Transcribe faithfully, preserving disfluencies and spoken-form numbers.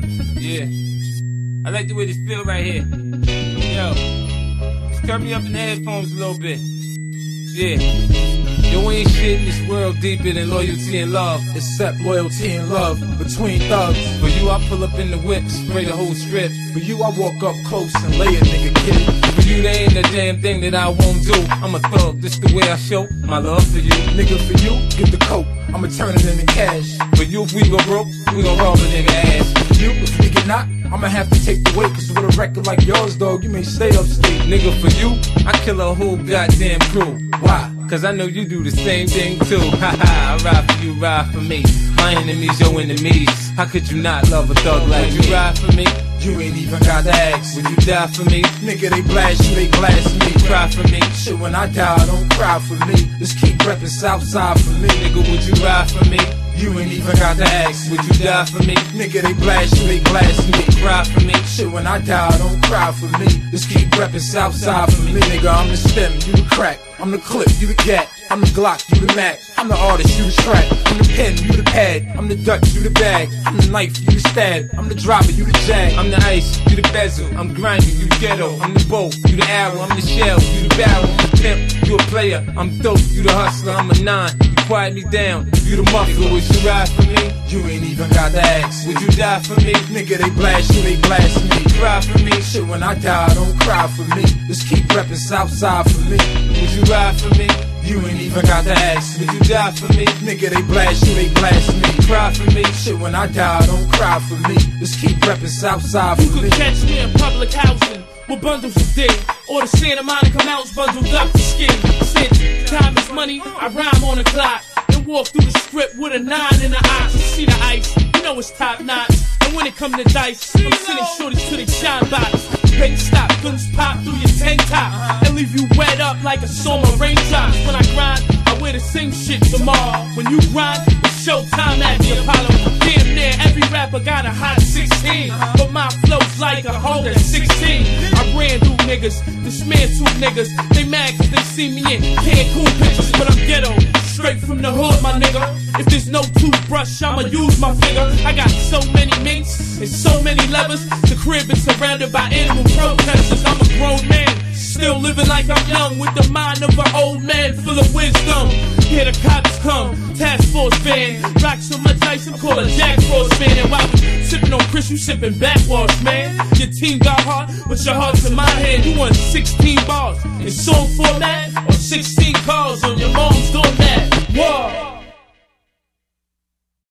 Yeah. I like the way this feel right here. Yo. Just turn me up in the headphones a little bit. Yeah. Yo, ain't shit in this world deeper than loyalty and love. Except loyalty and love between thugs. For you, I pull up in the whip, spray the whole strip. For you, I walk up close and lay a nigga kid. For you, there ain't a damn thing that I won't do. I'm a thug, this the way I show my love for you. Nigga, for you, get the coke, I'ma turn it into cash. For you, if we go broke, we gon' rob a nigga ass. For you, if we get knocked, I'ma have to take the weight. Cause with a record like yours, dog, you may stay upstate. Nigga, for you, I kill a whole goddamn crew. Why? Cause I know you do the same thing too. Ha ha, I ride for you, ride for me. My enemies, your enemies. How could you not love a thug like me? You ride for me? You ain't even got to ask. Would you die for me? Nigga, they blast you, they blast me. Cry for me? Shit, when I die, don't cry for me. Just keep reppin' Southside for me. Nigga, would you ride for me? You ain't even got to ask. Would you die for me? Nigga, they blast you, they blast me. Cry for me? Shit, when I die, don't cry for me. Just keep reppin' Southside for me. Nigga, I'm the stem, you the crack. I'm the clip, you the gat. I'm the Glock, you the Mac. I'm the artist, you the track. I'm the pen, you the pad. I'm the Dutch, you the bag. I'm the knife, you the stab. I'm the driver, you the jag. I'm the ice, you the bezel. I'm grinding, you the ghetto. I'm the bow, you the arrow. I'm the shell, you the barrel. I'm the pimp, you a player. I'm dope, you the hustler. I'm a nine, you quiet me down. You the muffler, would you ride for me? You ain't even got to ask. Would you die for me? Nigga, they blast you, they blast me. Cry for me? Shit, when I die, don't cry for me. Just keep reppin' Southside for me. Would you ride for me? You ain't even got to ask. Would you die for me? Nigga, they blast you, they blast me. Cry for me? Shit, when I die, don't cry for me. Just keep reppin' Southside for you me. You could catch me in public housing with bundles of dick, or the Santa Monica Mountains bundled up to skin. Since time is money, I rhyme on the clock and walk through the strip with a nine in the eyes. You see the ice, you know it's top notch. And when it come to dice, I'm sending shorties to the shine box. Bank stop, guns pop through your tank top and leave you wet up like a storm of raindrops. When I grind, I wear the same shit tomorrow. When you grind, it's showtime at the Apollo. Damn near every rapper got a hot sixteen, but my flow's like a hold at sixteen. I ran through niggas, dismantled niggas. They mad cause they see me in Cancun pictures, but I'm ghetto. Straight from the hood, my nigga. If there's no toothbrush, I'ma use my finger. I got so many minks and so many levers. The crib is surrounded by animal protesters. I'm a grown man, still living like I'm young, with the mind of an old man full of wisdom. Here the cops come, task force van. Rock so much ice, I'm called a Jack Frost fan. And while we sipping on Chris, you sipping backwash, man. Your team got heart, but your heart's in my hand. You want sixteen bars in song format or sixteen cars on your mom's doormat. Whoa.